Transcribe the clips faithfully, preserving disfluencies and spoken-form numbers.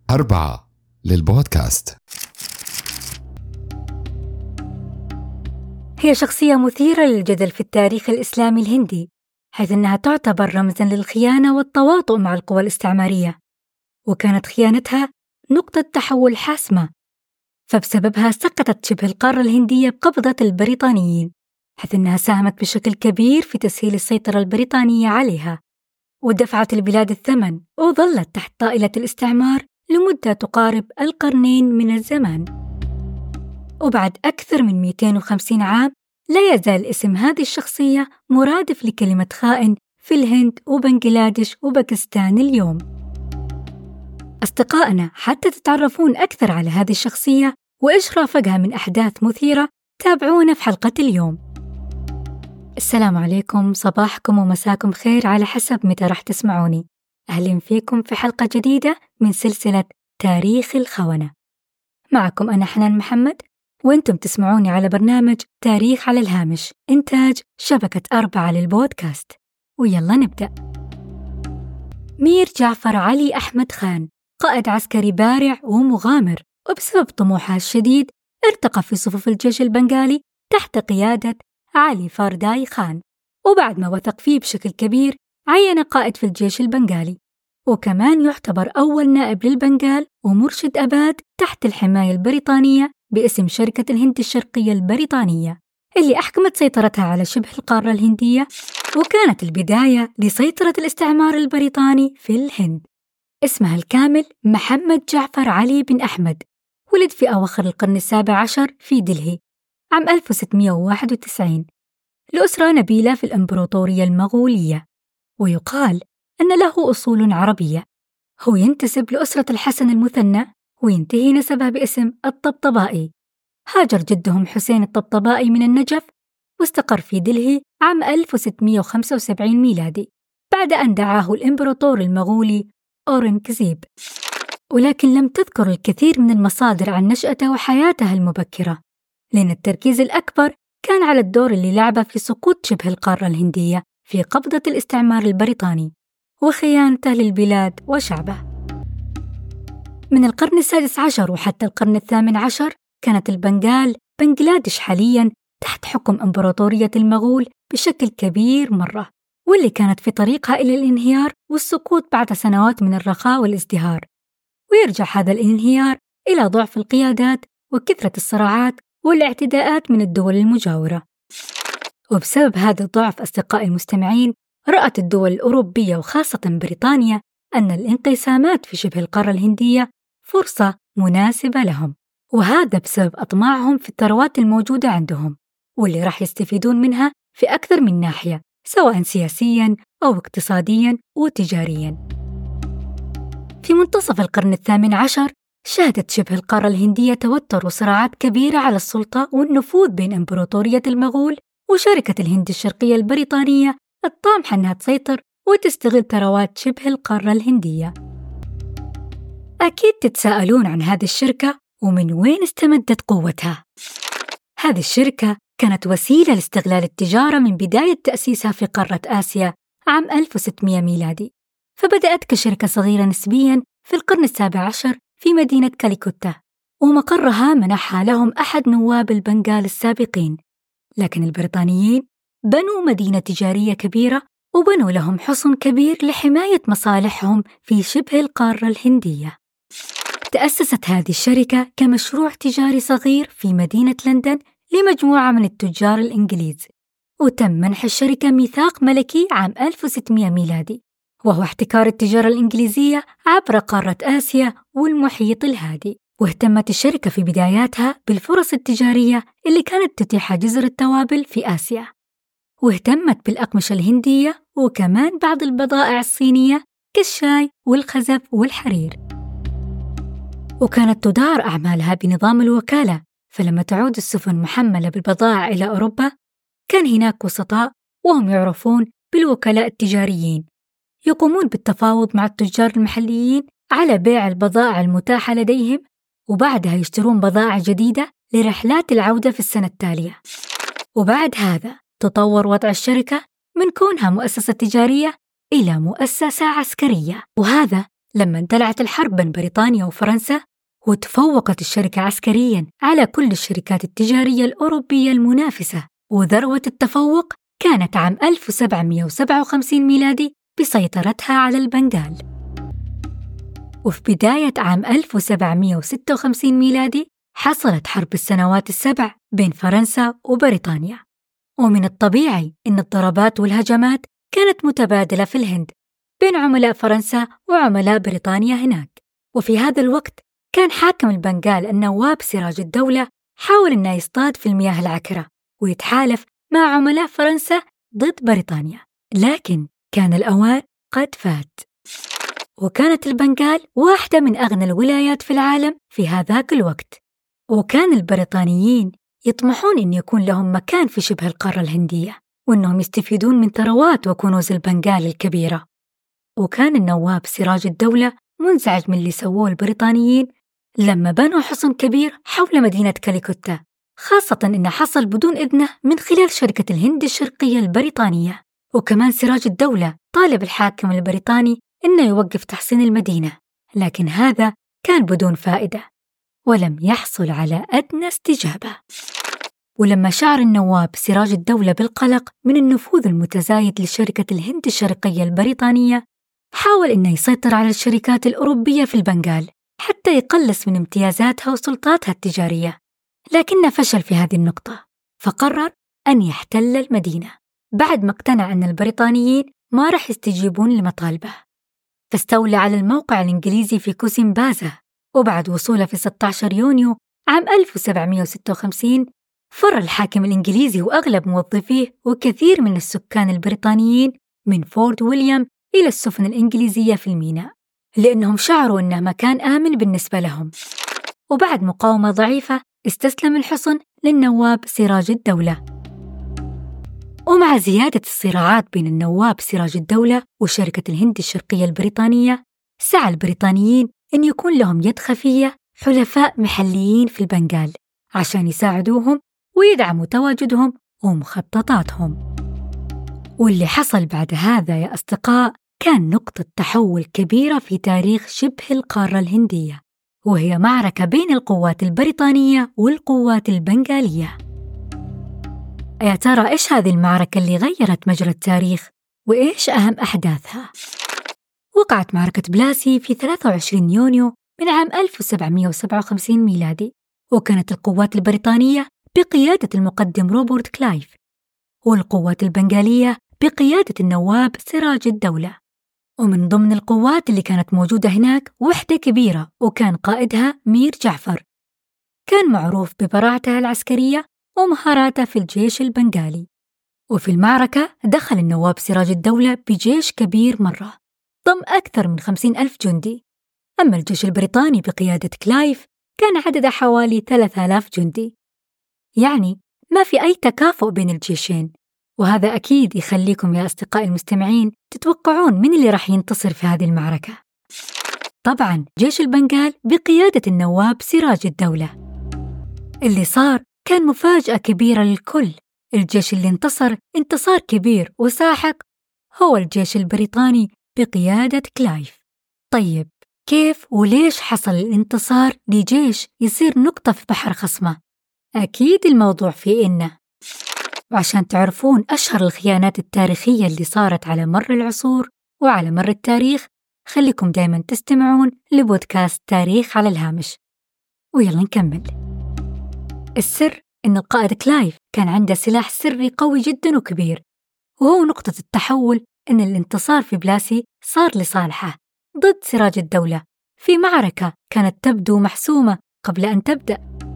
أربعة للبودكاست. هي شخصية مثيرة للجدل في التاريخ الإسلامي الهندي، حيث أنها تعتبر رمزاً للخيانة والتواطؤ مع القوى الاستعمارية، وكانت خيانتها نقطة تحول حاسمة، فبسببها سقطت شبه القارة الهندية بقبضة البريطانيين، حيث أنها ساهمت بشكل كبير في تسهيل السيطرة البريطانية عليها، ودفعت البلاد الثمن وظلت تحت طائلة الاستعمار لمدة تقارب القرنين من الزمان. وبعد أكثر من مئتين وخمسين عام لا يزال اسم هذه الشخصية مرادف لكلمة خائن في الهند وبنغلاديش وباكستان اليوم. أصدقائنا، حتى تتعرفون أكثر على هذه الشخصية وإيش رافقها من أحداث مثيرة، تابعونا في حلقة اليوم. السلام عليكم، صباحكم ومساكم خير على حسب متى راح تسمعوني. أهلا فيكم في حلقة جديدة من سلسلة تاريخ الخونة. معكم أنا حنان محمد، وأنتم تسمعوني على برنامج تاريخ على الهامش، إنتاج شبكة أربعة للبودكاست. ويلا نبدأ. مير جعفر علي أحمد خان قائد عسكري بارع ومغامر، وبسبب طموحه الشديد ارتقى في صفوف الجيش البنغالي تحت قيادة علي فارداي خان، وبعد ما وثق فيه بشكل كبير عين قائد في الجيش البنغالي، وكمان يعتبر أول نائب للبنغال ومرشد أباد تحت الحماية البريطانية باسم شركة الهند الشرقية البريطانية، اللي أحكمت سيطرتها على شبه القارة الهندية، وكانت البداية لسيطرة الاستعمار البريطاني في الهند. اسمها الكامل محمد جعفر علي بن أحمد، ولد في أواخر القرن السابع عشر في دلهي عام ألف وستمئة وواحد وتسعين لأسرة نبيلة في الإمبراطورية المغولية، ويقال أن له أصول عربية. هو ينتسب لأسرة الحسن المثنى، وينتهي نسبه باسم الطبطبائي. هاجر جدهم حسين الطبطبائي من النجف واستقر في دلهي عام ألف وستمئة وخمسة وسبعين ميلادي بعد أن دعاه الإمبراطور المغولي أورنغزيب، ولكن لم تذكر الكثير من المصادر عن نشأته وحياته المبكرة، لأن التركيز الأكبر كان على الدور اللي لعبه في سقوط شبه القارة الهندية في قبضة الاستعمار البريطاني وخيانته للبلاد وشعبه. من القرن السادس عشر وحتى القرن الثامن عشر كانت البنغال بنغلاديش حالياً تحت حكم إمبراطورية المغول بشكل كبير مرة، واللي كانت في طريقها إلى الانهيار والسقوط بعد سنوات من الرخاء والازدهار. ويرجع هذا الانهيار إلى ضعف القيادات وكثرة الصراعات والاعتداءات من الدول المجاورة. وبسبب هذا الضعف أصدقائي المستمعين، رأت الدول الأوروبية وخاصة بريطانيا أن الانقسامات في شبه القارة الهندية فرصة مناسبة لهم، وهذا بسبب أطماعهم في الثروات الموجودة عندهم، واللي راح يستفيدون منها في أكثر من ناحية، سواء سياسياً أو اقتصادياً وتجارياً. في منتصف القرن الثامن عشر شهدت شبه القارة الهندية توتر وصراعات كبيرة على السلطة والنفوذ بين إمبراطورية المغول وشركة الهند الشرقية البريطانية الطامحة أنها تسيطر وتستغل ثروات شبه القارة الهندية. أكيد تتساءلون عن هذه الشركة ومن وين استمدت قوتها. هذه الشركة كانت وسيلة لاستغلال التجارة من بداية تأسيسها في قارة آسيا عام ألف وستمئة ميلادي، فبدأت كشركة صغيرة نسبياً في القرن السابع عشر في مدينة كاليكوتا، ومقرها منحها لهم أحد نواب البنغال السابقين. لكن البريطانيين بنوا مدينة تجارية كبيرة وبنوا لهم حصن كبير لحماية مصالحهم في شبه القارة الهندية. تأسست هذه الشركة كمشروع تجاري صغير في مدينة لندن لمجموعة من التجار الإنجليز، وتم منح الشركة ميثاق ملكي عام ألف وستمئة ميلادي، وهو احتكار التجارة الإنجليزية عبر قارة آسيا والمحيط الهادي. واهتمت الشركة في بداياتها بالفرص التجارية اللي كانت تتيح جزر التوابل في آسيا، واهتمت بالأقمشة الهندية وكمان بعض البضائع الصينية كالشاي والخزف والحرير. وكانت تدار أعمالها بنظام الوكالة، فلما تعود السفن محملة بالبضائع إلى أوروبا كان هناك وسطاء وهم يعرفون بالوكلاء التجاريين، يقومون بالتفاوض مع التجار المحليين على بيع البضائع المتاحة لديهم، وبعدها يشترون بضائع جديدة لرحلات العودة في السنة التالية. وبعد هذا تطور وضع الشركة من كونها مؤسسة تجارية إلى مؤسسة عسكرية، وهذا لما اندلعت الحرب بين بريطانيا وفرنسا، وتفوقت الشركة عسكرياً على كل الشركات التجارية الأوروبية المنافسة، وذروة التفوق كانت عام ألف وسبعمائة وسبعة وخمسين ميلادي بسيطرتها على البنغال. وفي بداية عام ألف وسبعمائة وستة وخمسين ميلادي حصلت حرب السنوات السبع بين فرنسا وبريطانيا، ومن الطبيعي أن الضربات والهجمات كانت متبادلة في الهند بين عملاء فرنسا وعملاء بريطانيا هناك. وفي هذا الوقت كان حاكم البنغال النواب سراج الدولة حاول أنه يصطاد في المياه العكرة ويتحالف مع عملاء فرنسا ضد بريطانيا، لكن كان الأوان قد فات. وكانت البنغال واحدة من أغنى الولايات في العالم في هذاك الوقت، وكان البريطانيين يطمحون أن يكون لهم مكان في شبه القارة الهندية، وأنهم يستفيدون من ثروات وكنوز البنغال الكبيرة. وكان النواب سراج الدولة منزعج من اللي سووه البريطانيين لما بنوا حصن كبير حول مدينة كاليكوتا، خاصة إنه حصل بدون إذنه من خلال شركة الهند الشرقية البريطانية. وكمان سراج الدولة طالب الحاكم البريطاني إنه يوقف تحصين المدينة، لكن هذا كان بدون فائدة ولم يحصل على أدنى استجابة. ولما شعر النواب سراج الدولة بالقلق من النفوذ المتزايد لشركة الهند الشرقية البريطانية، حاول إنه يسيطر على الشركات الأوروبية في البنغال حتى يقلص من امتيازاتها وسلطاتها التجارية، لكنه فشل في هذه النقطة، فقرر أن يحتل المدينة بعد ما اقتنع أن البريطانيين ما رح يستجيبون لمطالبه. فاستولى على الموقع الإنجليزي في كوسيمبازا، وبعد وصوله في ستة عشر يونيو عام ألف وسبعمائة وستة وخمسين فر الحاكم الإنجليزي وأغلب موظفيه وكثير من السكان البريطانيين من فورت ويليام إلى السفن الإنجليزية في الميناء، لأنهم شعروا أنه مكان آمن بالنسبة لهم. وبعد مقاومة ضعيفة استسلم الحصن للنواب سراج الدولة. ومع زيادة الصراعات بين النواب سراج الدولة وشركة الهند الشرقية البريطانية، سعى البريطانيين أن يكون لهم يد خفية حلفاء محليين في البنغال عشان يساعدوهم ويدعموا تواجدهم ومخططاتهم. واللي حصل بعد هذا يا أصدقاء كان نقطة تحول كبيرة في تاريخ شبه القارة الهندية، وهي معركة بين القوات البريطانية والقوات البنغالية. يا ترى إيش هذه المعركة اللي غيرت مجرى التاريخ؟ وإيش أهم أحداثها؟ وقعت معركة بلاسي في ثلاثة وعشرين يونيو من عام ألف وسبعمائة وسبعة وخمسين ميلادي، وكانت القوات البريطانية بقيادة المقدم روبرت كلايف، والقوات البنغالية بقيادة النواب سراج الدولة. ومن ضمن القوات اللي كانت موجودة هناك وحدة كبيرة وكان قائدها مير جعفر، كان معروف ببراعته العسكرية ومهاراته في الجيش البنغالي. وفي المعركة دخل النواب سراج الدولة بجيش كبير مرة ضم أكثر من خمسين ألف جندي، أما الجيش البريطاني بقيادة كلايف كان عدده حوالي ثلاثة آلاف جندي. يعني ما في أي تكافؤ بين الجيشين، وهذا أكيد يخليكم يا أصدقائي المستمعين تتوقعون من اللي راح ينتصر في هذه المعركة. طبعاً جيش البنغال بقيادة النواب سراج الدولة. اللي صار كان مفاجأة كبيرة للكل، الجيش اللي انتصر انتصار كبير وساحق هو الجيش البريطاني بقيادة كلايف. طيب كيف وليش حصل الانتصار لجيش يصير نقطة في بحر خصمة؟ أكيد الموضوع في إنه، وعشان تعرفون أشهر الخيانات التاريخية اللي صارت على مر العصور وعلى مر التاريخ، خليكم دايما تستمعون لبودكاست تاريخ على الهامش. ويلا نكمل. السر إن القائد كلايف كان عنده سلاح سري قوي جدا وكبير، وهو نقطة التحول إن الانتصار في بلاسي صار لصالحه ضد سراج الدولة في معركة كانت تبدو محسومة قبل أن تبدأ.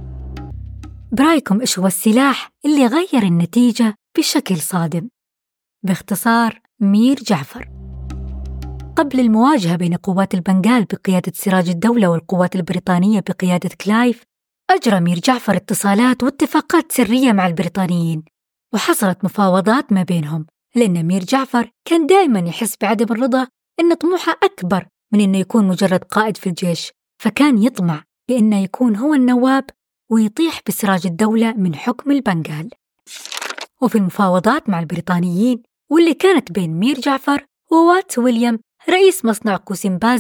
برأيكم إيش هو السلاح اللي غير النتيجة بشكل صادم؟ باختصار مير جعفر. قبل المواجهة بين قوات البنغال بقيادة سراج الدولة والقوات البريطانية بقيادة كلايف، أجرى مير جعفر اتصالات واتفاقات سرية مع البريطانيين، وحصلت مفاوضات ما بينهم، لأن مير جعفر كان دائما يحس بعدم الرضا إن طموحه أكبر من إنه يكون مجرد قائد في الجيش، فكان يطمع بإنه يكون هو النواب ويطيح بسراج الدولة من حكم البنغال. وفي المفاوضات مع البريطانيين واللي كانت بين مير جعفر ووات ويليام رئيس مصنع كوسيمبازا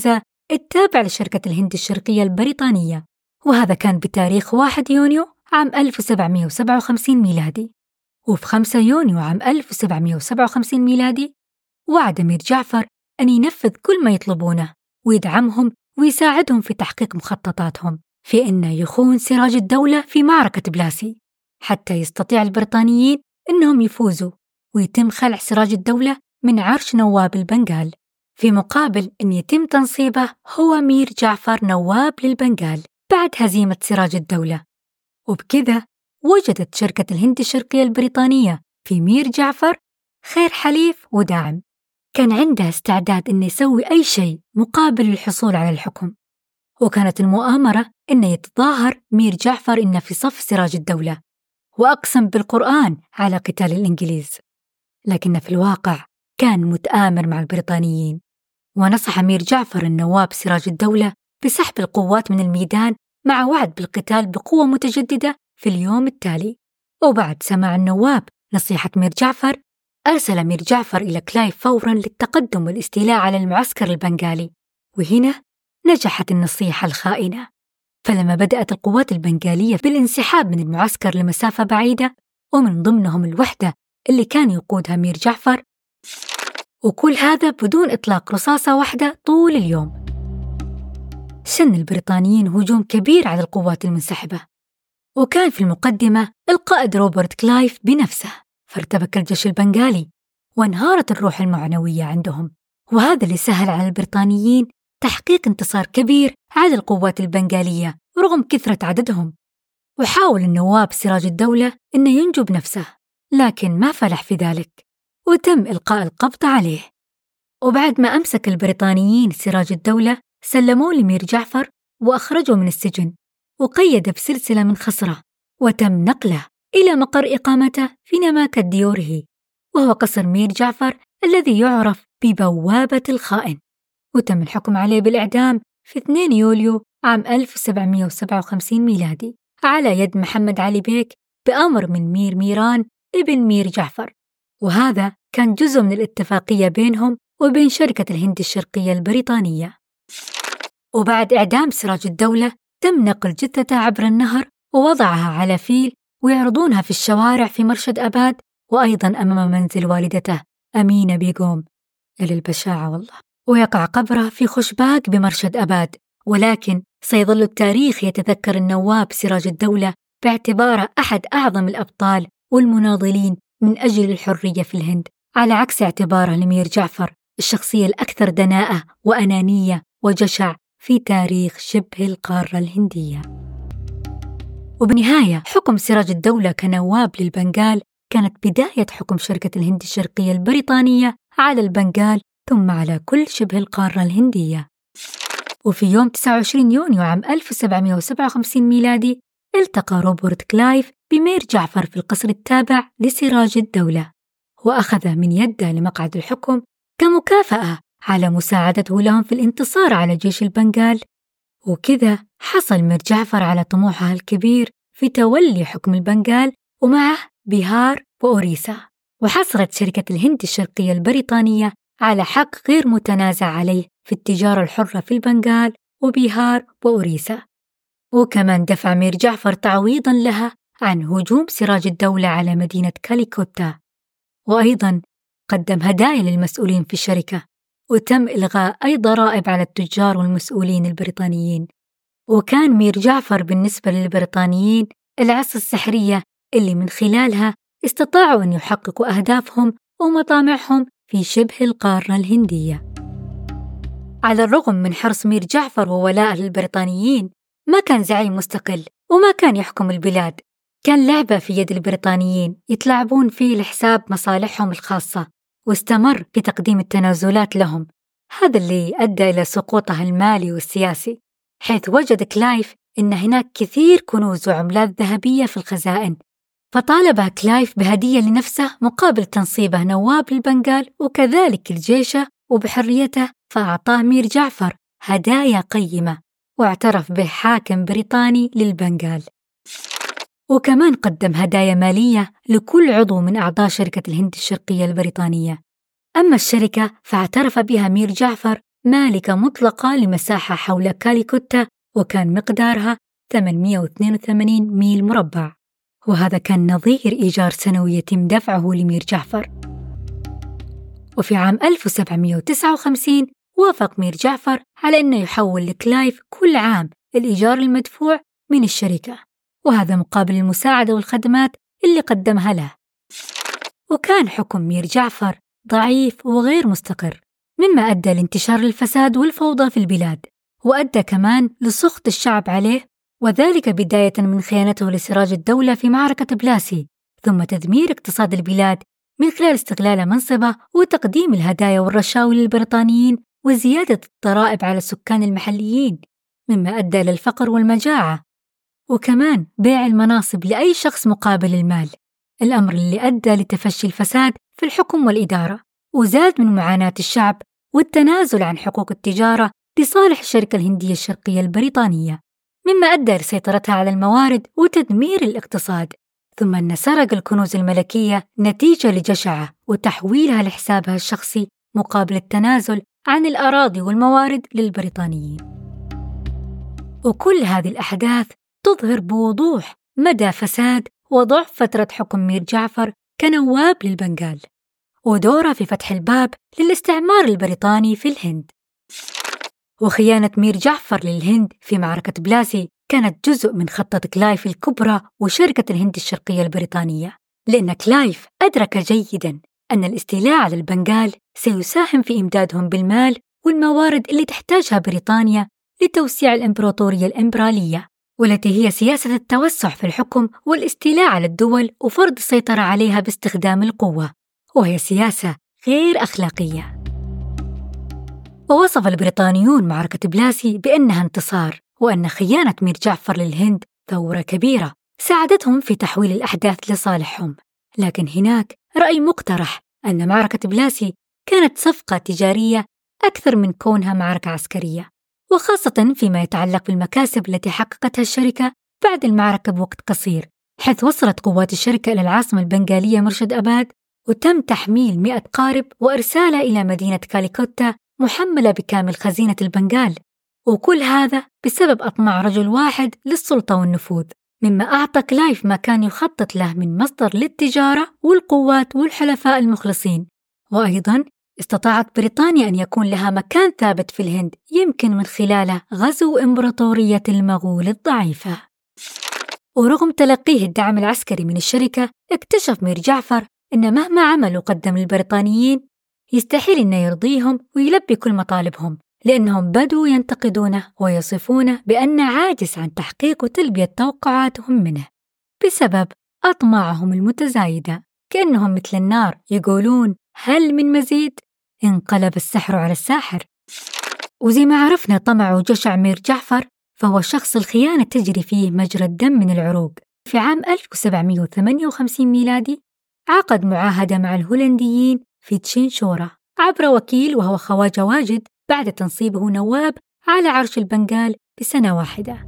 التابع لشركة الهند الشرقية البريطانية، وهذا كان بتاريخ واحد يونيو عام ألف وسبعمائة وسبعة وخمسين ميلادي. وفي خمسة يونيو عام ألف وسبعمائة وسبعة وخمسين ميلادي وعد مير جعفر أن ينفذ كل ما يطلبونه ويدعمهم ويساعدهم في تحقيق مخططاتهم في أنه يخون سراج الدولة في معركة بلاسي، حتى يستطيع البريطانيين أنهم يفوزوا ويتم خلع سراج الدولة من عرش نواب البنغال، في مقابل أن يتم تنصيبه هو مير جعفر نواب للبنغال بعد هزيمة سراج الدولة. وبكذا وجدت شركة الهند الشرقية البريطانية في مير جعفر خير حليف وداعم، كان عنده استعداد أن يسوي أي شيء مقابل الحصول على الحكم. وكانت المؤامرة أن يتظاهر مير جعفر إنه في صف سراج الدولة، وأقسم بالقرآن على قتال الإنجليز، لكن في الواقع كان متآمر مع البريطانيين. ونصح مير جعفر النواب سراج الدولة بسحب القوات من الميدان مع وعد بالقتال بقوة متجددة في اليوم التالي. وبعد سماع النواب نصيحة مير جعفر، أرسل مير جعفر إلى كلايف فوراً للتقدم والاستيلاء على المعسكر البنغالي. وهنا نجحت النصيحة الخائنة، فلما بدأت القوات البنغالية بالانسحاب من المعسكر لمسافة بعيدة، ومن ضمنهم الوحدة اللي كان يقودها مير جعفر، وكل هذا بدون إطلاق رصاصة واحدة طول اليوم، شن البريطانيين هجوم كبير على القوات المنسحبة. وكان في المقدمة القائد روبرت كلايف بنفسه، فارتبك الجيش البنغالي وانهارت الروح المعنوية عندهم، وهذا اللي سهل على البريطانيين تحقيق انتصار كبير على القوات البنغالية رغم كثرة عددهم. وحاول النواب سراج الدولة أنه ينجو بنفسه، لكن ما فلح في ذلك، وتم إلقاء القبض عليه. وبعد ما أمسك البريطانيين سراج الدولة سلموه لمير جعفر وأخرجوا من السجن، وقيد بسلسلة من خصرة، وتم نقله إلى مقر إقامته في نماكة ديوره، وهو قصر مير جعفر الذي يعرف ببوابة الخائن. وتم الحكم عليه بالإعدام في اثنين يوليو عام ألف وسبعمائة وسبعة وخمسين ميلادي على يد محمد علي بيك بأمر من مير ميران ابن مير جعفر. وهذا كان جزء من الاتفاقية بينهم وبين شركة الهند الشرقية البريطانية. وبعد إعدام سراج الدولة تم نقل جثته عبر النهر ووضعها على فيل ويعرضونها في الشوارع في مرشد أباد، وأيضاً أمام منزل والدته أمينة بيغوم. إلى البشاعة والله. ويقع قبره في خشباق بمرشد أباد، ولكن سيظل التاريخ يتذكر النواب سراج الدولة باعتباره أحد أعظم الأبطال والمناضلين من أجل الحرية في الهند، على عكس اعتباره لمير جعفر الشخصية الأكثر دناءة وأنانية وجشع في تاريخ شبه القارة الهندية. وبنهاية حكم سراج الدولة كنواب للبنغال كانت بداية حكم شركة الهند الشرقية البريطانية على البنغال ثم على كل شبه القارة الهندية. وفي يوم تسعة وعشرين يونيو عام ألف وسبعمائة وسبعة وخمسين ميلادي التقى روبرت كلايف بمير جعفر في القصر التابع لسراج الدولة، وأخذ من يده لمقعد الحكم كمكافأة على مساعدته لهم في الانتصار على جيش البنغال. وكذا حصل مير جعفر على طموحه الكبير في تولي حكم البنغال ومعه بيهار وأوريسا. وحصلت شركة الهند الشرقية البريطانية على حق غير متنازع عليه في التجارة الحرة في البنغال وبيهار وأوريسا. وكمان دفع مير جعفر تعويضاً لها عن هجوم سراج الدولة على مدينة كاليكوتا، وأيضاً قدم هدايا للمسؤولين في الشركة، وتم إلغاء أي ضرائب على التجار والمسؤولين البريطانيين. وكان مير جعفر بالنسبة للبريطانيين العصا السحرية اللي من خلالها استطاعوا أن يحققوا أهدافهم ومطامعهم في شبه القارة الهندية. على الرغم من حرص مير جعفر وولائه للبريطانيين، ما كان زعيم مستقل وما كان يحكم البلاد، كان لعبة في يد البريطانيين يتلاعبون فيه لحساب مصالحهم الخاصة، واستمر في تقديم التنازلات لهم. هذا اللي أدى إلى سقوطه المالي والسياسي، حيث وجد كلايف إن هناك كثير كنوز وعملات ذهبية في الخزائن، فطالب كلايف بهدية لنفسه مقابل تنصيبه نواب البنغال وكذلك الجيش وبحريته، فأعطاه مير جعفر هدايا قيمة واعترف به حاكم بريطاني للبنغال. وكمان قدم هدايا مالية لكل عضو من أعضاء شركة الهند الشرقية البريطانية. أما الشركة فاعترف بها مير جعفر مالكة مطلقة لمساحة حول كاليكوتا، وكان مقدارها ثمانمئة واثنين وثمانين ميل مربع، وهذا كان نظير إيجار سنوي يتم دفعه لمير جعفر. وفي عام ألف وسبعمئة وتسعة وخمسين وافق مير جعفر على أنه يحول لكلايف كل عام الإيجار المدفوع من الشركة، وهذا مقابل المساعدة والخدمات اللي قدمها له. وكان حكم مير جعفر ضعيف وغير مستقر، مما أدى لانتشار الفساد والفوضى في البلاد، وأدى كمان لسخط الشعب عليه، وذلك بداية من خيانته لسراج الدولة في معركة بلاسي، ثم تدمير اقتصاد البلاد من خلال استغلال منصبه وتقديم الهدايا والرشاوي للبريطانيين وزيادة الضرائب على السكان المحليين، مما أدى للفقر والمجاعة، وكمان بيع المناصب لأي شخص مقابل المال، الأمر اللي أدى لتفشي الفساد في الحكم والإدارة، وزاد من معاناة الشعب والتنازل عن حقوق التجارة لصالح الشركة الهندية الشرقية البريطانية، مما أدى لسيطرتها على الموارد وتدمير الاقتصاد، ثم أن سرق الكنوز الملكية نتيجة لجشعه وتحويلها لحسابها الشخصي مقابل التنازل عن الأراضي والموارد للبريطانيين. وكل هذه الأحداث تظهر بوضوح مدى فساد وضعف فترة حكم مير جعفر كنواب للبنغال، ودوره في فتح الباب للاستعمار البريطاني في الهند. وخيانة مير جعفر للهند في معركة بلاسي كانت جزء من خطة كلايف الكبرى وشركة الهند الشرقية البريطانية، لأن كلايف أدرك جيداً أن الاستيلاء على البنغال سيساهم في إمدادهم بالمال والموارد اللي تحتاجها بريطانيا لتوسيع الإمبراطورية الإمبرالية، والتي هي سياسة التوسع في الحكم والاستيلاء على الدول وفرض السيطرة عليها باستخدام القوة، وهي سياسة غير أخلاقية. ووصف البريطانيون معركة بلاسي بأنها انتصار، وأن خيانة مير جعفر للهند ثورة كبيرة ساعدتهم في تحويل الأحداث لصالحهم. لكن هناك رأي مقترح أن معركة بلاسي كانت صفقة تجارية أكثر من كونها معركة عسكرية، وخاصة فيما يتعلق بالمكاسب التي حققتها الشركة بعد المعركة بوقت قصير، حيث وصلت قوات الشركة إلى العاصمة البنغالية مرشد أباد، وتم تحميل مئة قارب وإرسالها إلى مدينة كاليكوتا محملة بكامل خزينة البنغال، وكل هذا بسبب أطماع رجل واحد للسلطة والنفوذ، مما أعطى كلايف ما كان يخطط له من مصدر للتجارة والقوات والحلفاء المخلصين. وأيضاً استطاعت بريطانيا أن يكون لها مكان ثابت في الهند يمكن من خلاله غزو إمبراطورية المغول الضعيفة. ورغم تلقيه الدعم العسكري من الشركة، اكتشف مير جعفر أن مهما عمل وقدم للبريطانيين يستحيل أن يرضيهم ويلبي كل مطالبهم، لأنهم بدوا ينتقدونه ويصفونه بأن عاجز عن تحقيق وتلبية توقعاتهم منه بسبب أطماعهم المتزايدة، كأنهم مثل النار يقولون هل من مزيد؟ انقلب السحر على الساحر. وزي ما عرفنا طمع وجشع مير جعفر فهو شخص الخيانة تجري فيه مجرى الدم من العروق. في عام ألف وسبعمئة وثمانية وخمسين ميلادي عقد معاهدة مع الهولنديين في تشين شورا عبر وكيل وهو خواجة واجد بعد تنصيبه نواب على عرش البنغال بسنة واحدة.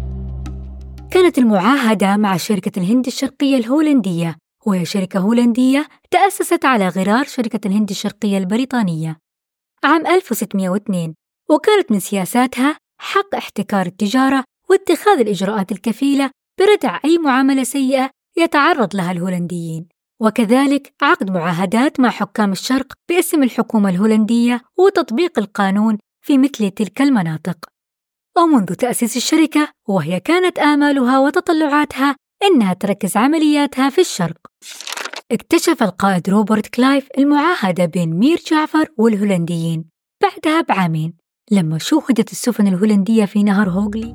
كانت المعاهدة مع شركة الهند الشرقية الهولندية، وهي شركة هولندية تأسست على غرار شركة الهند الشرقية البريطانية عام ألف وستمئة واثنين، وكانت من سياساتها حق احتكار التجارة واتخاذ الإجراءات الكفيلة بردع أي معاملة سيئة يتعرض لها الهولنديين، وكذلك عقد معاهدات مع حكام الشرق باسم الحكومة الهولندية وتطبيق القانون في مثل تلك المناطق. ومنذ تأسيس الشركة وهي كانت آمالها وتطلعاتها إنها تركز عملياتها في الشرق. اكتشف القائد روبرت كلايف المعاهدة بين مير جعفر والهولنديين بعدها بعامين لما شوهدت السفن الهولندية في نهر هوغلي.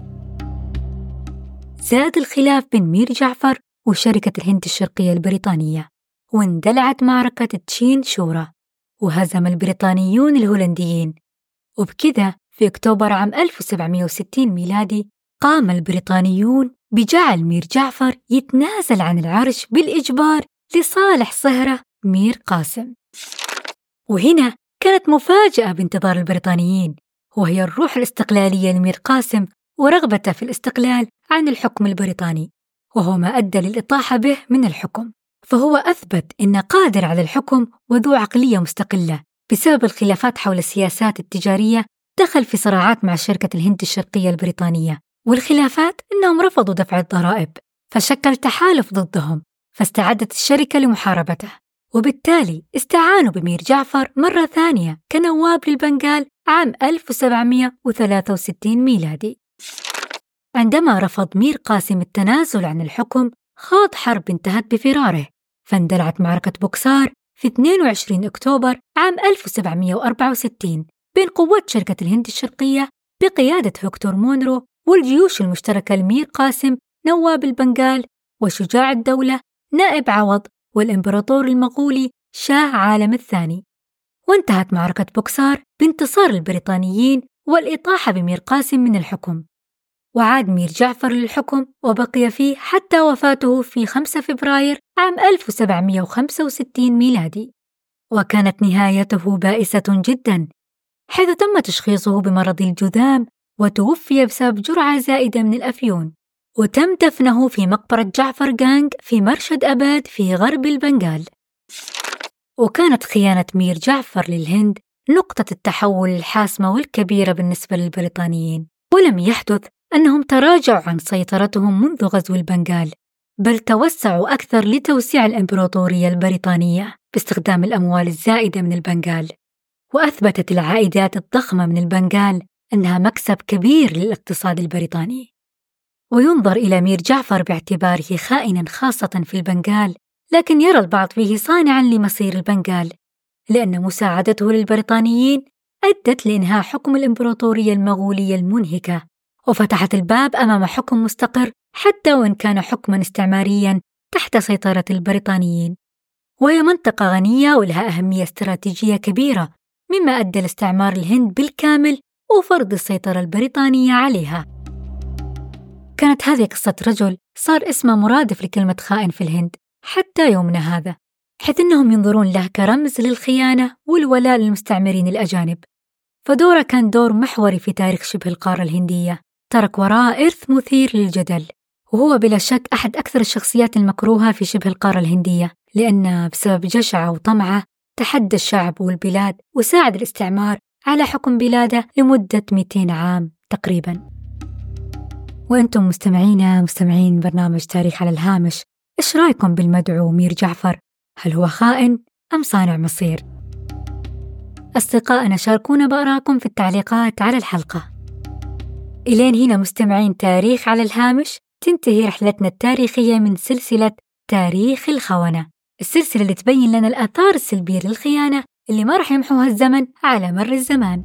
زاد الخلاف بين مير جعفر وشركة الهند الشرقية البريطانية، واندلعت معركة تشين شورا وهزم البريطانيون الهولنديين. وبكذا في أكتوبر عام ألف وسبعمئة وستين ميلادي قام البريطانيون بجعل مير جعفر يتنازل عن العرش بالإجبار لصالح صهره مير قاسم. وهنا كانت مفاجأة بانتظار البريطانيين، وهي الروح الاستقلالية لمير قاسم ورغبته في الاستقلال عن الحكم البريطاني، وهو ما أدى للإطاحة به من الحكم. فهو أثبت أنه قادر على الحكم وذو عقلية مستقلة بسبب الخلافات حول السياسات التجارية دخل في صراعات مع شركة الهند الشرقية البريطانية، والخلافات إنهم رفضوا دفع الضرائب، فشكل تحالف ضدهم، فاستعدت الشركة لمحاربته، وبالتالي استعانوا بمير جعفر مرة ثانية كنواب للبنغال عام ألف وسبعمائة وثلاثة وستين ميلادي. عندما رفض مير قاسم التنازل عن الحكم خاض حرب انتهت بفراره، فاندلعت معركة بوكسار في اثنين وعشرين أكتوبر عام ألف وسبعمائة وأربعة وستين بين قوات شركة الهند الشرقية بقيادة هكتور مونرو والجيوش المشتركة لمير قاسم نواب البنغال وشجاع الدولة نائب عوض والإمبراطور المغولي شاه عالم الثاني. وانتهت معركة بوكسار بانتصار البريطانيين والإطاحة بمير قاسم من الحكم، وعاد مير جعفر للحكم وبقي فيه حتى وفاته في خمسة فبراير عام ألف وسبعمائة وخمسة وستين ميلادي. وكانت نهايته بائسة جداً، حيث تم تشخيصه بمرض الجذام وتوفي بسبب جرعة زائدة من الأفيون، وتم دفنه في مقبرة جعفر جانج في مرشد أباد في غرب البنغال. وكانت خيانة مير جعفر للهند نقطة التحول الحاسمة والكبيرة بالنسبة للبريطانيين، ولم يحدث أنهم تراجعوا عن سيطرتهم منذ غزو البنغال، بل توسعوا أكثر لتوسيع الإمبراطورية البريطانية باستخدام الأموال الزائدة من البنغال. وأثبتت العائدات الضخمة من البنغال أنها مكسب كبير للاقتصاد البريطاني. وينظر إلى مير جعفر باعتباره خائناً خاصة في البنغال، لكن يرى البعض فيه صانعاً لمصير البنغال، لأن مساعدته للبريطانيين أدت لإنهاء حكم الإمبراطورية المغولية المنهكة، وفتحت الباب أمام حكم مستقر حتى وإن كان حكماً استعمارياً تحت سيطرة البريطانيين. وهي منطقة غنية ولها أهمية استراتيجية كبيرة، مما أدى لاستعمار الهند بالكامل وفرض السيطرة البريطانية عليها. كانت هذه قصة رجل صار اسمه مرادف لكلمة خائن في الهند حتى يومنا هذا، حيث أنهم ينظرون له كرمز للخيانة والولاء للمستعمرين الأجانب. فدوره كان دور محوري في تاريخ شبه القارة الهندية، ترك وراء إرث مثير للجدل، وهو بلا شك أحد أكثر الشخصيات المكروهة في شبه القارة الهندية، لأن بسبب جشعه وطمعه تحدى الشعب والبلاد وساعد الاستعمار على حكم بلاده لمدة مئتين عام تقريباً. وأنتم مستمعين مستمعين برنامج تاريخ على الهامش، إيش رأيكم بالمدعو مير جعفر؟ هل هو خائن أم صانع مصير؟ أصدقائنا شاركونا بآراءكم في التعليقات على الحلقة. إلين هنا مستمعين تاريخ على الهامش تنتهي رحلتنا التاريخية من سلسلة تاريخ الخونة، السلسلة اللي تبين لنا الآثار السلبية للخيانة اللي ما رح يمحوها الزمن على مر الزمان.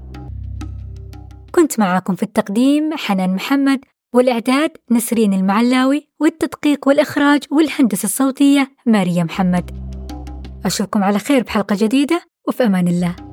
كنت معاكم في التقديم حنان محمد، والإعداد نسرين المعلاوي، والتدقيق والإخراج والهندسة الصوتية ماريا محمد. أشوفكم على خير بحلقة جديدة، وفي أمان الله.